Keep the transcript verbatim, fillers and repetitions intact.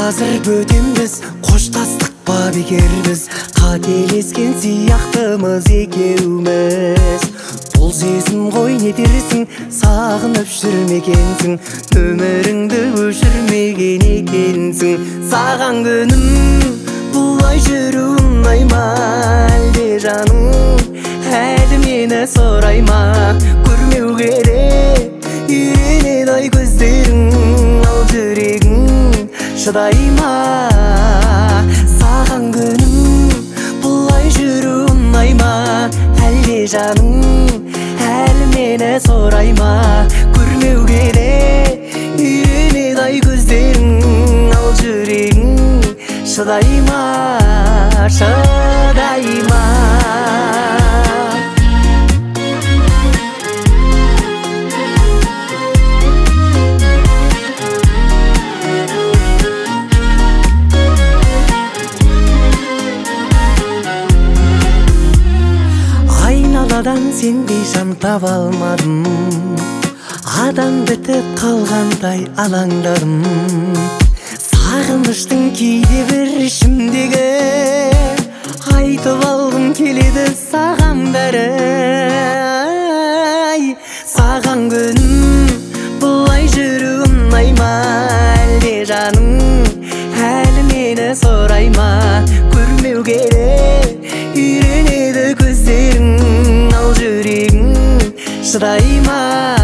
азыр бөтенбіз, қоштастық па бекербіз, қателескен сияқтымыз екеуміз. Бұл сезім ғой не дерсің, сағынып жүрмегенсің, өміріңді өшірмеген екенсің. Саған күнім бұлай жүру ұнайма, әлде жаным әлі мені сұрайма. Көрмеу керек үйренеді ай көздерің, ал жүрегің шыдай ма? Саған күнім бұлай жүру ұнайма, әлде жаным әлі мені сұрайма. Көрмеу керек үйренеді ай көздерің, ал жүрегің шыдай ма, шыдай ма? Айналадан сендей жан таба алмадым, адам бітіп қалғандай алаңдадым. Сағыныштың кейде бір ішімдегі, айтып алғым келеді саған бәрі. Саған күнім бұлай жүру ұнайма, әлде жаным әлі мені сұрайма? Көрмеу керек үйренеді көздерің, ал жүрегің шыдай ма?